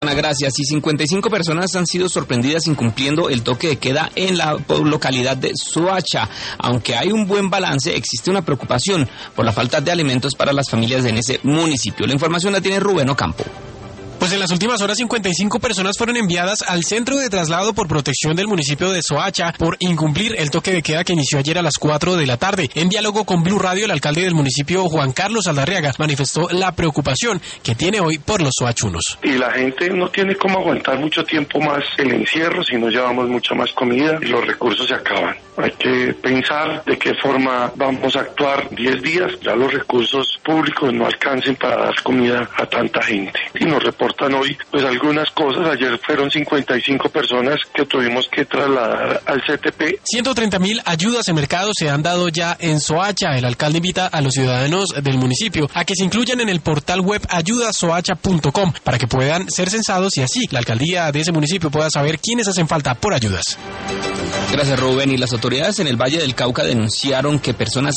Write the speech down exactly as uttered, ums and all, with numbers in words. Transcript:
Gracias. Y cincuenta y cinco personas han sido sorprendidas incumpliendo el toque de queda en la localidad de Soacha. Aunque hay un buen balance, existe una preocupación por la falta de alimentos para las familias en ese municipio. La información la tiene Rubén Ocampo. Pues en las últimas horas cincuenta y cinco personas fueron enviadas al centro de traslado por protección del municipio de Soacha por incumplir el toque de queda que inició ayer a las cuatro de la tarde. En diálogo con Blue Radio, el alcalde del municipio, Juan Carlos Aldarriaga, manifestó la preocupación que tiene hoy por los soachunos. Y la gente no tiene cómo aguantar mucho tiempo más el encierro si no llevamos mucha más comida y los recursos se acaban. Hay que pensar de qué forma vamos a actuar. diez días, ya los recursos públicos no alcancen para dar comida a tanta gente. Y nos reportan hoy pues algunas cosas. Ayer fueron cincuenta y cinco personas que tuvimos que trasladar al C T P. ciento treinta mil ayudas en mercado se han dado ya en Soacha. El alcalde invita a los ciudadanos del municipio a que se incluyan en el portal web ayuda soacha punto com para que puedan ser censados y así la alcaldía de ese municipio pueda saber quiénes hacen falta por ayudas. Gracias, Rubén. Y las autoridades en el Valle del Cauca denunciaron que personas